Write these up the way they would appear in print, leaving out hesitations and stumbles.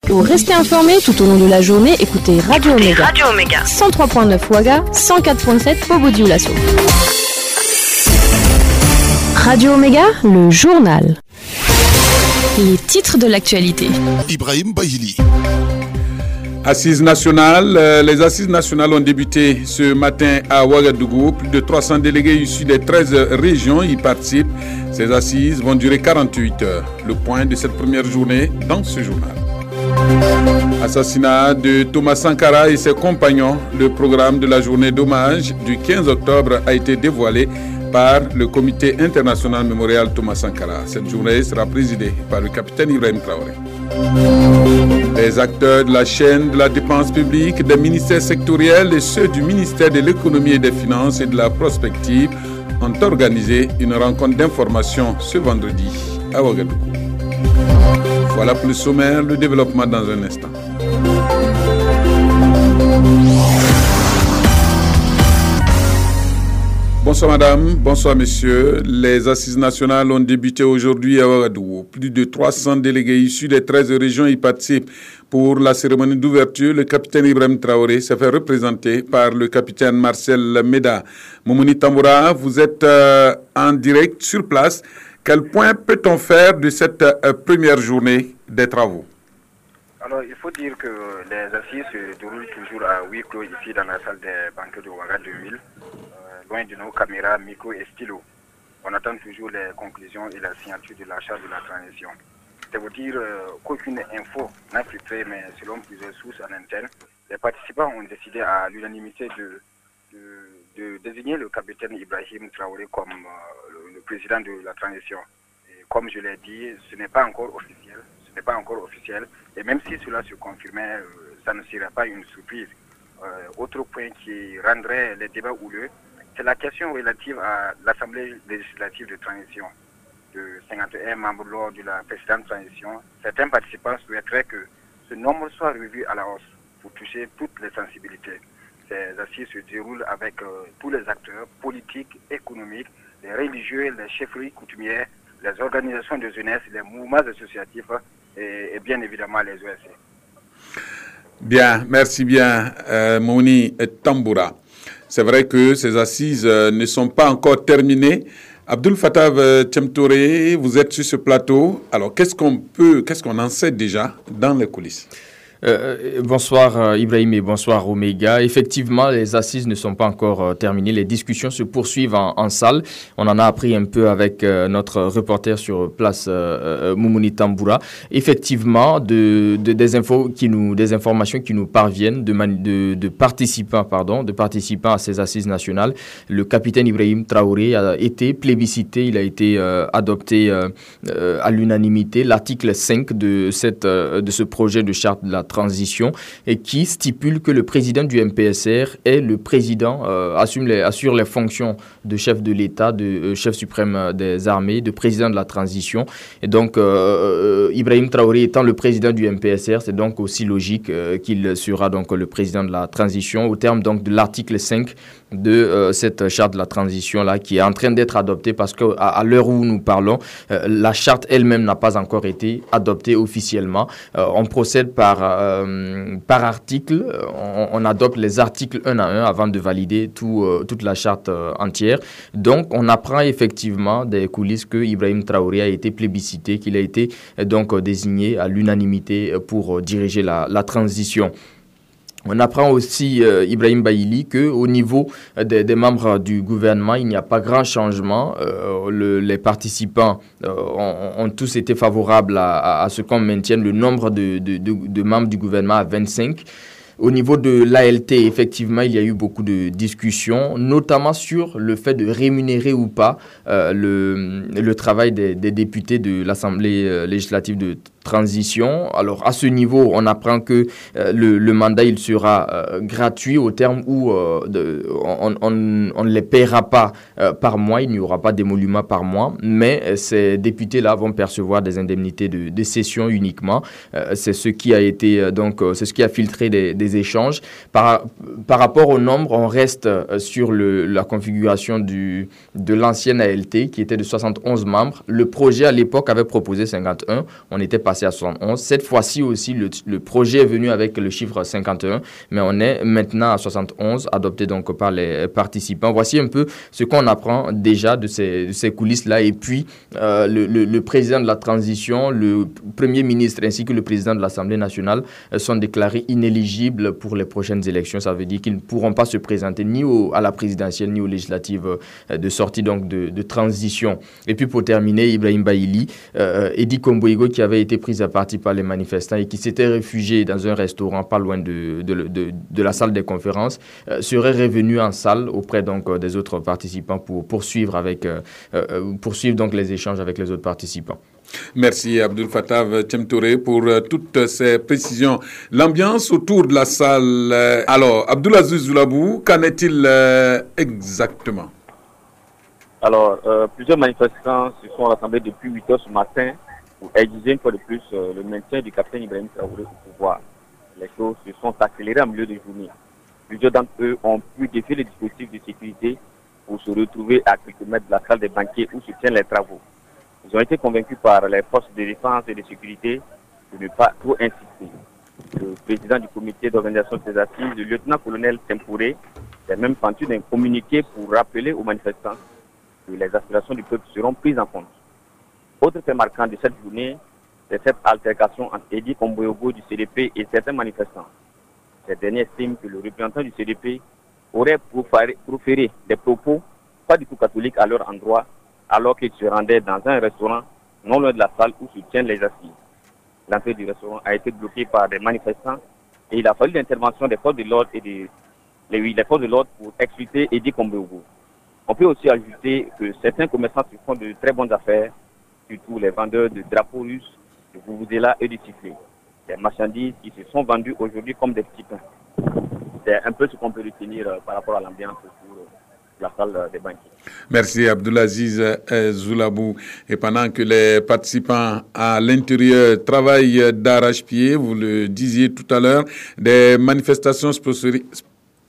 Pour rester informé tout au long de la journée, écoutez Radio Omega. 103.9 Ouaga, 104.7 Bobo-Dioulasso. Radio Omega, le journal. Les titres de l'actualité. Ibrahim Bahili. Assises nationales. Les assises nationales ont débuté ce matin à Ouagadougou. Plus de 300 délégués issus des 13 régions y participent. Ces assises vont durer 48 heures. Le point de cette première journée dans ce journal. Assassinat de Thomas Sankara et ses compagnons. Le programme de la journée d'hommage du 15 octobre a été dévoilé par le Comité international mémorial Thomas Sankara. Cette journée sera présidée par le capitaine Ibrahim Traoré. Les acteurs de la chaîne de la dépense publique, des ministères sectoriels et ceux du ministère de l'économie et des finances et de la prospective ont organisé une rencontre d'information ce vendredi à Ouagadougou. Voilà pour le sommaire, le développement dans un instant. Bonsoir madame, bonsoir messieurs. Les assises nationales ont débuté aujourd'hui à Ouagadougou. Plus de 300 délégués issus des 13 régions y participent. Pour la cérémonie d'ouverture, le capitaine Ibrahim Traoré s'est fait représenter par le capitaine Marcel Meda. Moumouni Tamboura, vous êtes en direct sur place. Quel point peut-on faire de cette première journée des travaux? Alors, il faut dire que les assises se déroulent toujours à huis clos ici dans la salle des banquets de Ouaga 2000. Loin de nos caméras, micros et stylos. On attend toujours les conclusions et la signature de la charte de la transition. C'est vous dire qu'aucune info n'a filtré, mais selon plusieurs sources en interne, les participants ont décidé à l'unanimité de désigner le capitaine Ibrahim Traoré comme le président de la transition. Et comme je l'ai dit, ce n'est pas encore officiel. Et même si cela se confirmait, ça ne serait pas une surprise. Autre point qui rendrait les débats houleux, c'est la question relative à l'Assemblée législative de transition de 51 membres lors de la précédente transition. Certains participants souhaiteraient que ce nombre soit revu à la hausse pour toucher toutes les sensibilités. Ces assises se déroulent avec tous les acteurs politiques, économiques, les religieux, les chefferies coutumières, les organisations de jeunesse, les mouvements associatifs et bien évidemment les OSC. Bien, merci bien Mouni Tamboura. C'est vrai que ces assises ne sont pas encore terminées. Abdul Fattah Tchemtouré, vous êtes sur ce plateau. Alors, qu'est-ce qu'on en sait déjà dans les coulisses? Bonsoir Ibrahim et bonsoir Omega. Effectivement, les assises ne sont pas encore terminées. Les discussions se poursuivent en salle. On en a appris un peu avec notre reporter sur place, Moumouni Tamboura. Effectivement, des informations qui nous parviennent de participants à ces assises nationales. Le capitaine Ibrahim Traoré a été plébiscité. Il a été adopté à l'unanimité. L'article 5 de ce projet de charte de la transition et qui stipule que le président du MPSR est le président, assure les fonctions de chef de l'État, de chef suprême des armées, de président de la transition. Et donc, Ibrahim Traoré étant le président du MPSR, c'est donc aussi logique qu'il sera donc le président de la transition au terme donc de l'article 5 de cette charte de la transition-là qui est en train d'être adoptée parce qu'à l'heure où nous parlons, la charte elle-même n'a pas encore été adoptée officiellement. On procède par article, on adopte les articles un à un avant de valider toute la charte entière. Donc, on apprend effectivement des coulisses que Ibrahim Traoré a été plébiscité, qu'il a été donc désigné à l'unanimité pour diriger la transition. On apprend aussi, Ibrahim Bahili, qu'au niveau des membres du gouvernement, il n'y a pas grand changement. Les participants ont tous été favorables à ce qu'on maintienne le nombre de membres du gouvernement à 25. Au niveau de l'ALT, effectivement, il y a eu beaucoup de discussions, notamment sur le fait de rémunérer ou pas le travail des députés de l'Assemblée législative de transition. Alors, à ce niveau, on apprend que le mandat, il sera gratuit au terme où on ne les paiera pas par mois, il n'y aura pas d'émolument par mois, mais ces députés-là vont percevoir des indemnités de session uniquement. C'est ce qui a été, c'est ce qui a filtré des échanges. Par rapport au nombre, on reste sur la configuration de l'ancienne ALT qui était de 71 membres. Le projet à l'époque avait proposé 51. On était passé passé à 71. Cette fois-ci aussi, le projet est venu avec le chiffre 51, mais on est maintenant à 71, adopté donc par les participants. Voici un peu ce qu'on apprend déjà de ces coulisses-là. Et puis, le président de la transition, le premier ministre ainsi que le président de l'Assemblée nationale sont déclarés inéligibles pour les prochaines élections. Ça veut dire qu'ils ne pourront pas se présenter ni à la présidentielle ni aux législatives de sortie donc de transition. Et puis pour terminer, Ibrahim Baïly, Edi Komboigo, qui avait été pris à partie par les manifestants et qui s'était réfugié dans un restaurant pas loin de la salle des conférences, serait revenu en salle auprès donc des autres participants pour poursuivre donc les échanges avec les autres participants. Merci Abdul Fattah Tchemtouré pour toutes ces précisions. L'ambiance autour de la salle. Alors, Abdoulaziz Zoulabou, qu'en est-il exactement? Alors, plusieurs manifestants se sont rassemblés depuis 8 heures ce matin pour exiger une fois de plus le maintien du capitaine Ibrahim Traoré au pouvoir. Les choses se sont accélérées en milieu de journée. Plusieurs d'entre eux ont pu défier les dispositifs de sécurité pour se retrouver à quelques mètres de la salle des banquets où se tiennent les travaux. Ils ont été convaincus par les forces de défense et de sécurité de ne pas trop insister. Le président du comité d'organisation des assises, le lieutenant-colonel Tempouré, s'est même pentu d'un communiqué pour rappeler aux manifestants que les aspirations du peuple seront prises en compte. Autre fait marquant de cette journée, c'est cette altercation entre Edi Komboigo du CDP et certains manifestants. Ces derniers estiment que le représentant du CDP aurait proféré des propos pas du tout catholiques à leur endroit, alors qu'ils se rendaient dans un restaurant non loin de la salle où se tiennent les assises. L'entrée du restaurant a été bloquée par des manifestants et il a fallu l'intervention des forces de l'ordre les forces de l'ordre pour expliquer Edi Komboigo. On peut aussi ajouter que certains commerçants se font de très bonnes affaires, surtout les vendeurs de drapeaux russes, de vuvuzela et de sifflets. Des marchandises qui se sont vendues aujourd'hui comme des petits pains. C'est un peu ce qu'on peut retenir par rapport à l'ambiance autour de la salle des banquets. Merci Abdoulaziz Zoulabou. Et pendant que les participants à l'intérieur travaillent d'arrache-pied, vous le disiez tout à l'heure, des manifestations sporadiques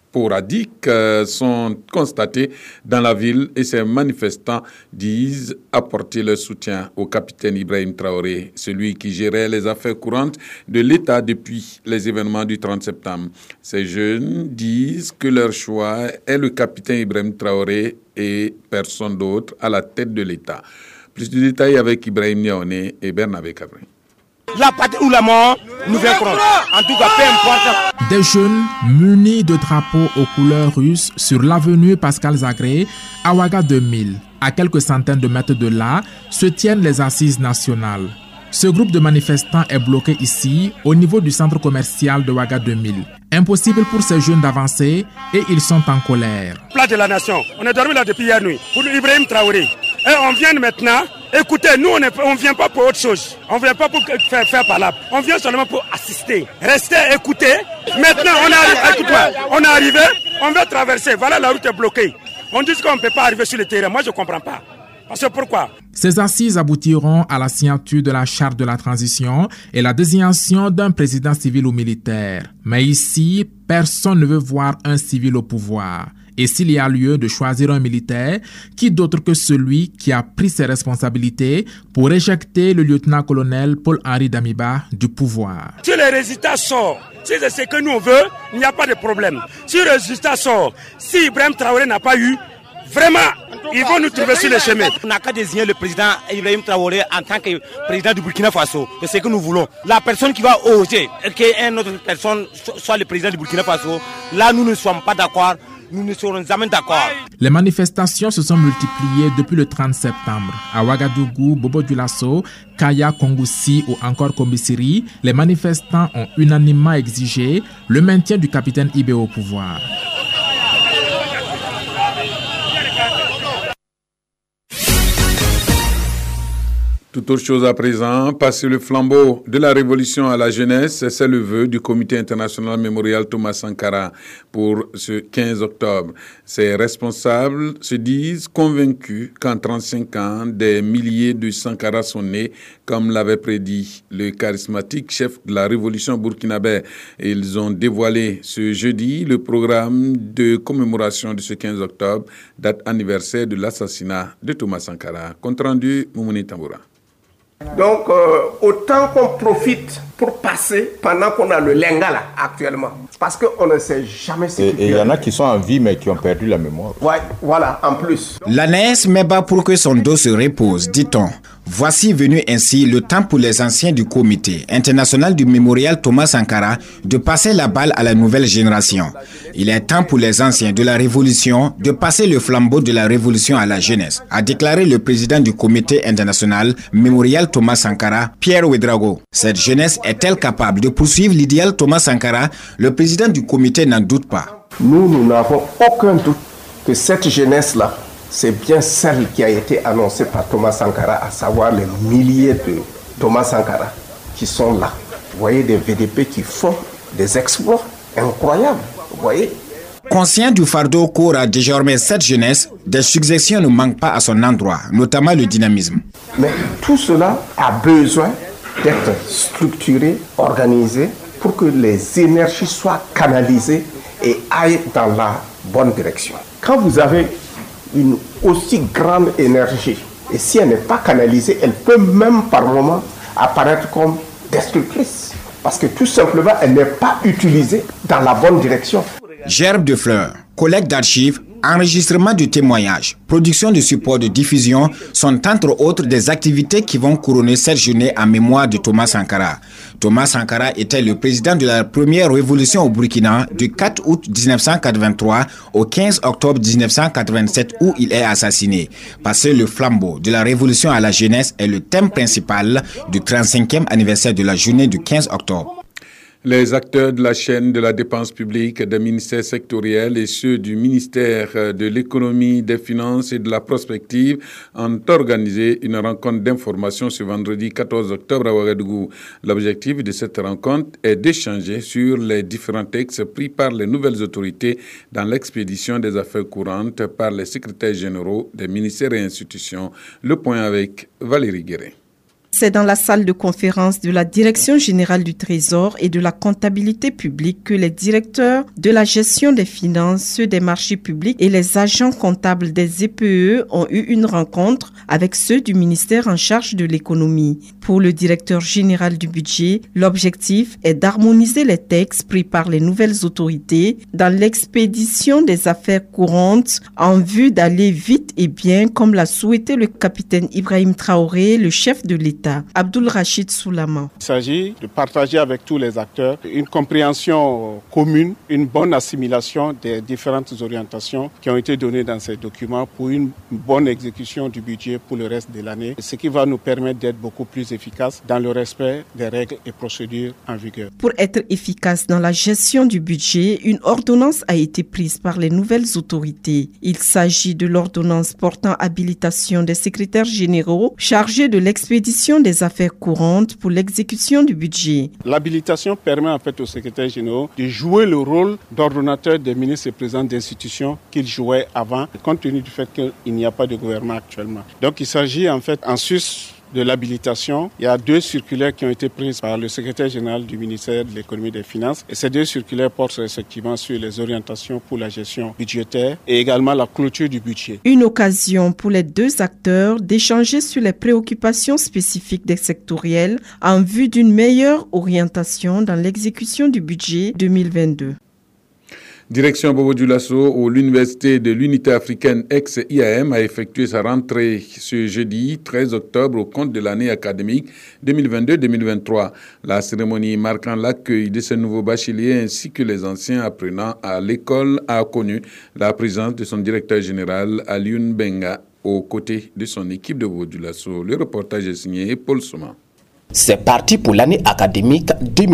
sont constatées dans la ville et ces manifestants disent apporter leur soutien au capitaine Ibrahim Traoré, celui qui gérait les affaires courantes de l'État depuis les événements du 30 septembre. Ces jeunes disent que leur choix est le capitaine Ibrahim Traoré et personne d'autre à la tête de l'État. Plus de détails avec Ibrahim Niaoné et Bernabé Cabrin. La patrie ou la mort, nous vaincrons. En tout cas, peu importe. Des jeunes munis de drapeaux aux couleurs russes sur l'avenue Pascal Zagré, à Ouaga 2000. À quelques centaines de mètres de là, se tiennent les assises nationales. Ce groupe de manifestants est bloqué ici, au niveau du centre commercial de Ouaga 2000. Impossible pour ces jeunes d'avancer et ils sont en colère. Place de la nation, on est dormi là depuis hier nuit pour Ibrahim Traoré. Et on vient maintenant, écoutez, nous on ne vient pas pour autre chose. On ne vient pas pour faire palabre. On vient seulement pour assister. Restez, écoutez. Maintenant on est arrivé, on va traverser. Voilà, la route est bloquée. On dit qu'on ne peut pas arriver sur le terrain. Moi je ne comprends pas. Parce que pourquoi? Ces assises aboutiront à la signature de la charte de la transition et la désignation d'un président civil ou militaire. Mais ici, personne ne veut voir un civil au pouvoir. Et s'il y a lieu de choisir un militaire, qui d'autre que celui qui a pris ses responsabilités pour éjecter le lieutenant-colonel Paul-Henri Damiba du pouvoir. Si les résultats sortent, si c'est ce que nous on veut, il n'y a pas de problème. Si le résultat sort, si Ibrahim Traoré n'a pas eu, vraiment, ils vont nous trouver sur le chemin. On n'a qu'à désigner le président Ibrahim Traoré en tant que président du Burkina Faso. C'est ce que nous voulons. La personne qui va oser qu'une autre personne soit le président du Burkina Faso, là nous ne sommes pas d'accord. Nous ne serons jamais d'accord. Les manifestations se sont multipliées depuis le 30 septembre. À Ouagadougou, Bobo-Dioulasso, Kaya, Kongoussi ou encore Kombisiri, les manifestants ont unanimement exigé le maintien du capitaine Ibé au pouvoir. Tout autre chose à présent, passer le flambeau de la révolution à la jeunesse, c'est le vœu du Comité international mémorial Thomas Sankara pour ce 15 octobre. Ces responsables se disent convaincus qu'en 35 ans, des milliers de Sankara sont nés, comme l'avait prédit le charismatique chef de la révolution burkinabé. Ils ont dévoilé ce jeudi le programme de commémoration de ce 15 octobre, date anniversaire de l'assassinat de Thomas Sankara. Compte rendu, Moumouni Tamboura. Donc, autant qu'on profite pour passer pendant qu'on a le Lingala actuellement. Parce qu'on ne sait jamais ce qui Et il y en a qui sont en vie mais qui ont perdu la mémoire. Ouais, voilà, en plus. L'ANES met bas pour que son dos se repose, dit-on. Voici venu ainsi le temps pour les anciens du comité international du mémorial Thomas Sankara de passer la balle à la nouvelle génération. Il est temps pour les anciens de la révolution de passer le flambeau de la révolution à la jeunesse, a déclaré le président du comité international mémorial Thomas Sankara, Pierre Ouédraogo. Cette jeunesse est-elle capable de poursuivre l'idéal Thomas Sankara? Le président du comité n'en doute pas. Nous n'avons aucun doute que cette jeunesse-là, c'est bien celle qui a été annoncée par Thomas Sankara, à savoir les milliers de Thomas Sankara qui sont là. Vous voyez des VDP qui font des exploits incroyables, vous voyez. Conscient du fardeau qu'aura désormais cette jeunesse, des suggestions ne manquent pas à son endroit, notamment le dynamisme. Mais tout cela a besoin d'être structuré, organisé, pour que les énergies soient canalisées et aillent dans la bonne direction. Quand vous avez une aussi grande énergie, et si elle n'est pas canalisée, elle peut même par moments apparaître comme destructrice. Parce que tout simplement, elle n'est pas utilisée dans la bonne direction. Gerbe de fleurs, collecte d'archives, enregistrement de témoignages, production de supports de diffusion sont entre autres des activités qui vont couronner cette journée en mémoire de Thomas Sankara. Thomas Sankara était le président de la première révolution au Burkina du 4 août 1983 au 15 octobre 1987 où il est assassiné. Passer le flambeau de la révolution à la jeunesse est le thème principal du 35e anniversaire de la journée du 15 octobre. Les acteurs de la chaîne de la dépense publique des ministères sectoriels et ceux du ministère de l'économie, des finances et de la prospective ont organisé une rencontre d'information ce vendredi 14 octobre à Ouagadougou. L'objectif de cette rencontre est d'échanger sur les différents textes pris par les nouvelles autorités dans l'expédition des affaires courantes par les secrétaires généraux des ministères et institutions. Le point avec Valérie Guéret. C'est dans la salle de conférence de la Direction générale du Trésor et de la comptabilité publique que les directeurs de la gestion des finances, ceux des marchés publics et les agents comptables des EPE ont eu une rencontre avec ceux du ministère en charge de l'économie. Pour le directeur général du budget, l'objectif est d'harmoniser les textes pris par les nouvelles autorités dans l'expédition des affaires courantes en vue d'aller vite et bien, comme l'a souhaité le capitaine Ibrahim Traoré, le chef de l'État. Abdul Rachid Soulama. Il s'agit de partager avec tous les acteurs une compréhension commune, une bonne assimilation des différentes orientations qui ont été données dans ces documents pour une bonne exécution du budget pour le reste de l'année, ce qui va nous permettre d'être beaucoup plus efficaces dans le respect des règles et procédures en vigueur. Pour être efficace dans la gestion du budget, une ordonnance a été prise par les nouvelles autorités. Il s'agit de l'ordonnance portant habilitation des secrétaires généraux chargés de l'expédition des affaires courantes pour l'exécution du budget. L'habilitation permet en fait aux secrétaires généraux de jouer le rôle d'ordonnateur des ministres et présidents d'institutions qu'ils jouaient avant, compte tenu du fait qu'il n'y a pas de gouvernement actuellement. Donc il s'agit en fait en sus de l'habilitation. Il y a 2 circulaires qui ont été prises par le secrétaire général du ministère de l'économie et des finances. Et ces 2 circulaires portent respectivement sur les orientations pour la gestion budgétaire et également la clôture du budget. Une occasion pour les 2 acteurs d'échanger sur les préoccupations spécifiques des sectoriels en vue d'une meilleure orientation dans l'exécution du budget 2022. Direction Bobo Dioulasso, où l'Université de l'Unité africaine ex-IAM a effectué sa rentrée ce jeudi 13 octobre au compte de l'année académique 2022-2023. La cérémonie marquant l'accueil de ces nouveaux bacheliers ainsi que les anciens apprenants à l'école a connu la présence de son directeur général Alioune Benga aux côtés de son équipe de Bobo Dioulasso. Le reportage est signé Paul Souma. C'est parti pour l'année académique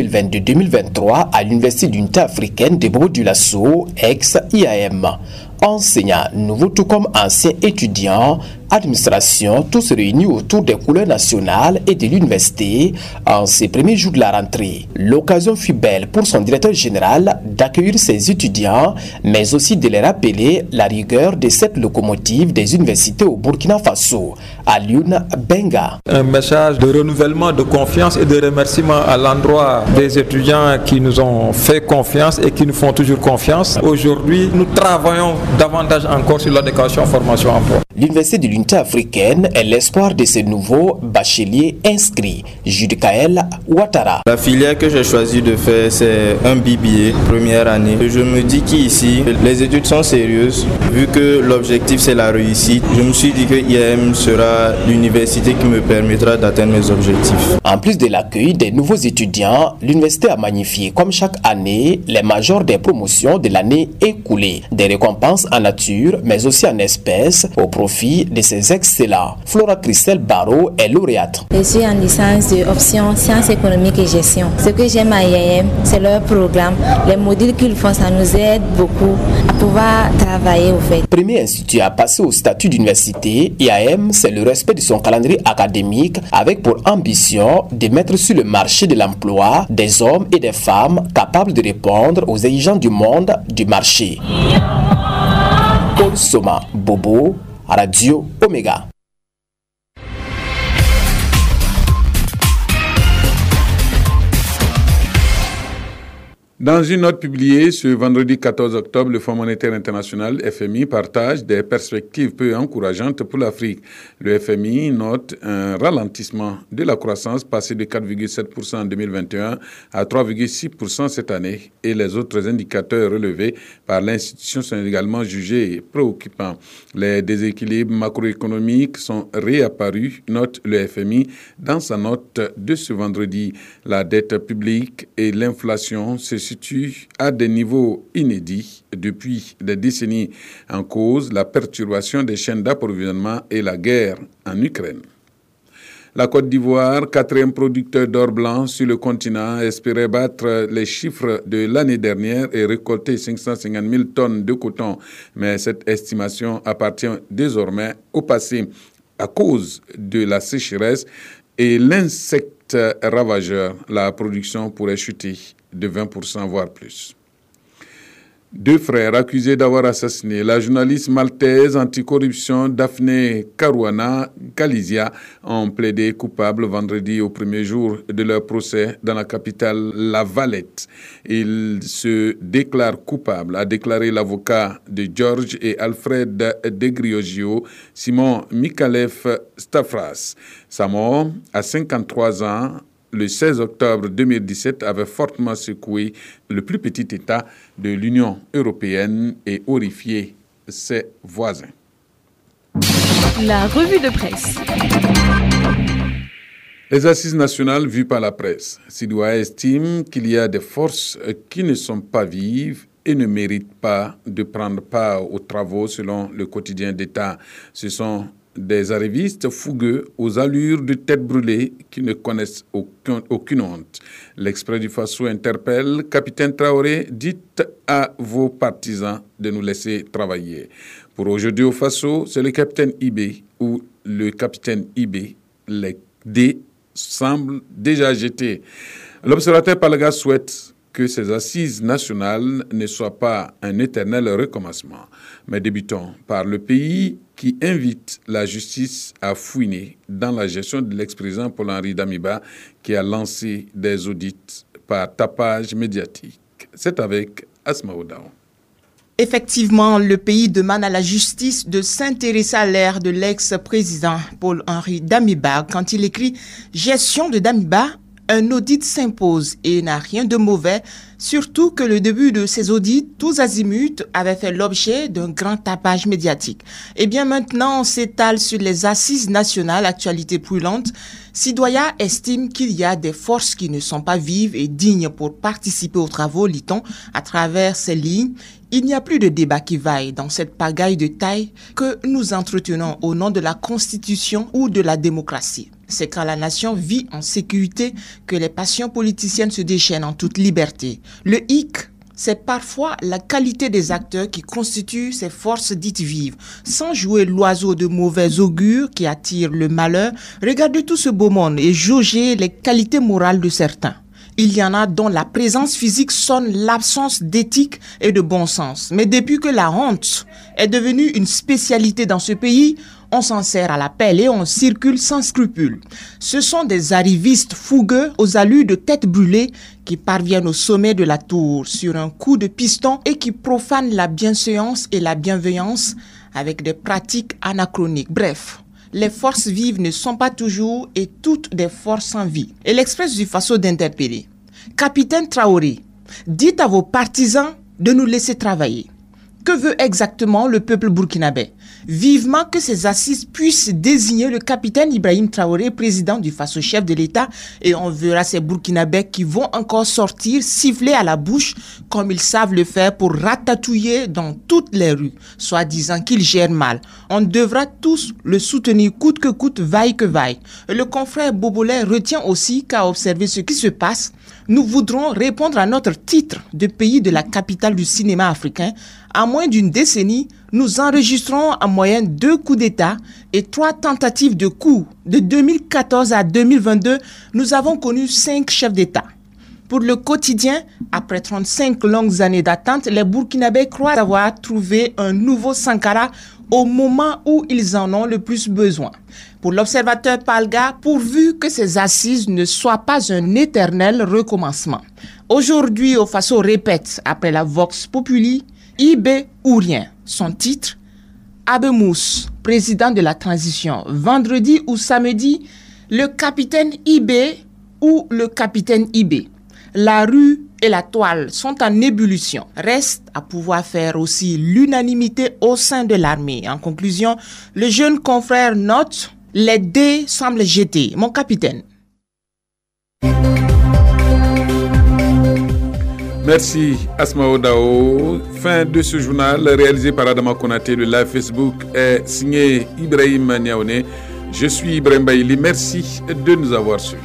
2022-2023 à l'Université d'Unité africaine de Bobo Dioulasso, ex-IAM. Enseignants, nouveaux tout comme anciens étudiants, administration, tous réunis autour des couleurs nationales et de l'université en ces premiers jours de la rentrée. L'occasion fut belle pour son directeur général d'accueillir ses étudiants, mais aussi de les rappeler la rigueur de cette locomotive des universités au Burkina Faso, Alioune Benga. Un message de renouvellement de confiance et de remerciement à l'endroit des étudiants qui nous ont fait confiance et qui nous font toujours confiance. Aujourd'hui, nous travaillons davantage encore sur l'éducation, formation, emploi. L'Université de l'Unité africaine est l'espoir de ces nouveaux bacheliers inscrits. Judicaël Ouattara. La filière que j'ai choisi de faire, c'est un BBA, première année. Je me dis qu'ici, les études sont sérieuses. Vu que l'objectif, c'est la réussite, je me suis dit que IAM sera l'université qui me permettra d'atteindre mes objectifs. En plus de l'accueil des nouveaux étudiants, l'université a magnifié, comme chaque année, les majors des promotions de l'année écoulée. Des récompenses en nature, mais aussi en espèces, au profit de ces excellents. Flora Christelle Barreau est lauréate. Je suis en licence de option sciences économiques et gestion. Ce que j'aime à IAM, c'est leur programme. Les modules qu'ils font, ça nous aide beaucoup à pouvoir travailler au fait. Premier institut à passer au statut d'université, IAM, c'est le respect de son calendrier académique avec pour ambition de mettre sur le marché de l'emploi des hommes et des femmes capables de répondre aux exigences du monde du marché. Paul Soma, Bobo, Radio Omega. Dans une note publiée ce vendredi 14 octobre, le Fonds monétaire international FMI partage des perspectives peu encourageantes pour l'Afrique. Le FMI note un ralentissement de la croissance passé de 4,7% en 2021 à 3,6% cette année et les autres indicateurs relevés par l'institution sont également jugés préoccupants. Les déséquilibres macroéconomiques sont réapparus, note le FMI dans sa note de ce vendredi. La dette publique et l'inflation se situe à des niveaux inédits depuis des décennies. En cause, la perturbation des chaînes d'approvisionnement et la guerre en Ukraine. La Côte d'Ivoire, quatrième producteur d'or blanc sur le continent, espérait battre les chiffres de l'année dernière et récolter 550 000 tonnes de coton. Mais cette estimation appartient désormais au passé à cause de la sécheresse et l'insecte ravageur. La production pourrait chuter de 20%, voire plus. Deux frères accusés d'avoir assassiné la journaliste maltaise anticorruption Daphne Caruana Galizia ont plaidé coupables vendredi au premier jour de leur procès dans la capitale La Valette. Ils se déclarent coupables, a déclaré l'avocat de George et Alfred de Griogio, Simon Mikalev Stafras. Sa mort, à 53 ans, le 16 octobre 2017, avait fortement secoué le plus petit État de l'Union européenne et horrifié ses voisins. La revue de presse. Les assises nationales vues par la presse. Sidoua estime qu'il y a des forces qui ne sont pas vives et ne méritent pas de prendre part aux travaux selon le quotidien d'État. Ce sont des arrivistes fougueux aux allures de tête brûlée qui ne connaissent aucune honte. L'Express du Faso interpelle Capitaine Traoré, dites à vos partisans de nous laisser travailler. Pour aujourd'hui au Faso, c'est le capitaine Ibé ou le capitaine Ibé. Les dés semblent déjà jetés. L'observateur Palaga souhaite que ces assises nationales ne soient pas un éternel recommencement. Mais débutons par le pays qui invite la justice à fouiner dans la gestion de l'ex-président Paul-Henri Damiba qui a lancé des audits par tapage médiatique. C'est avec Asma Oudao. Effectivement, le pays demande à la justice de s'intéresser à l'ère de l'ex-président Paul-Henri Damiba quand il écrit « Gestion de Damiba ». Un audit s'impose et n'a rien de mauvais, surtout que le début de ces audits, tous azimuts, avait fait l'objet d'un grand tapage médiatique. Et bien maintenant, on s'étale sur les assises nationales, actualité brûlante. Sidoya estime qu'il y a des forces qui ne sont pas vives et dignes pour participer aux travaux, lit-on, à travers ces lignes. Il n'y a plus de débat qui vaille dans cette pagaille de taille que nous entretenons au nom de la Constitution ou de la démocratie. C'est quand la nation vit en sécurité que les passions politiciennes se déchaînent en toute liberté. Le hic, c'est parfois la qualité des acteurs qui constituent ces forces dites vives. Sans jouer l'oiseau de mauvais augure qui attire le malheur, regardez tout ce beau monde et jaugez les qualités morales de certains. Il y en a dont la présence physique sonne l'absence d'éthique et de bon sens. Mais depuis que la honte est devenue une spécialité dans ce pays, On s'en sert à la pelle et on circule sans scrupule. Ce sont des arrivistes fougueux aux allures de tête brûlée qui parviennent au sommet de la tour sur un coup de piston et qui profanent la bienséance et la bienveillance avec des pratiques anachroniques. Bref, les forces vives ne sont pas toujours et toutes des forces en vie. Et l'Express du Faso d'interpeller. Capitaine Traoré, dites à vos partisans de nous laisser travailler. Que veut exactement le peuple burkinabé? Vivement que ces assises puissent désigner le capitaine Ibrahim Traoré, président du Faso, chef de l'État, et on verra ces Burkinabés qui vont encore sortir, siffler à la bouche, comme ils savent le faire pour ratatouiller dans toutes les rues, soi-disant qu'ils gèrent mal. On devra tous le soutenir coûte que coûte, vaille que vaille. Le confrère Bobolay retient aussi qu'à observer ce qui se passe, nous voudrons répondre à notre titre de pays de la capitale du cinéma africain. À moins d'une décennie, nous enregistrons en moyenne 2 coups d'État et 3 tentatives de coups. De 2014 à 2022, nous avons connu 5 chefs d'État. Pour le quotidien, après 35 longues années d'attente, les Burkinabés croient avoir trouvé un nouveau Sankara au moment où ils en ont le plus besoin. Pour l'observateur Palga, pourvu que ces assises ne soient pas un éternel recommencement. Aujourd'hui, au Faso répète, après la Vox Populi, IB ou rien. Son titre, Abemous, président de la transition. Vendredi ou samedi, le capitaine IB ou le capitaine IB. La rue et la toile sont en ébullition. Reste à pouvoir faire aussi l'unanimité au sein de l'armée. En conclusion, le jeune confrère note, les dés semblent jetés. Mon capitaine. Merci Asmao Dao. Fin de ce journal réalisé par Adama Konaté. Le live Facebook est signé Ibrahim Niaoune. Je suis Ibrahim Baïli. Merci de nous avoir suivis.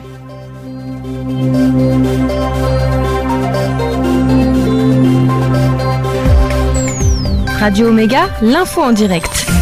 Radio Omega, l'info en direct.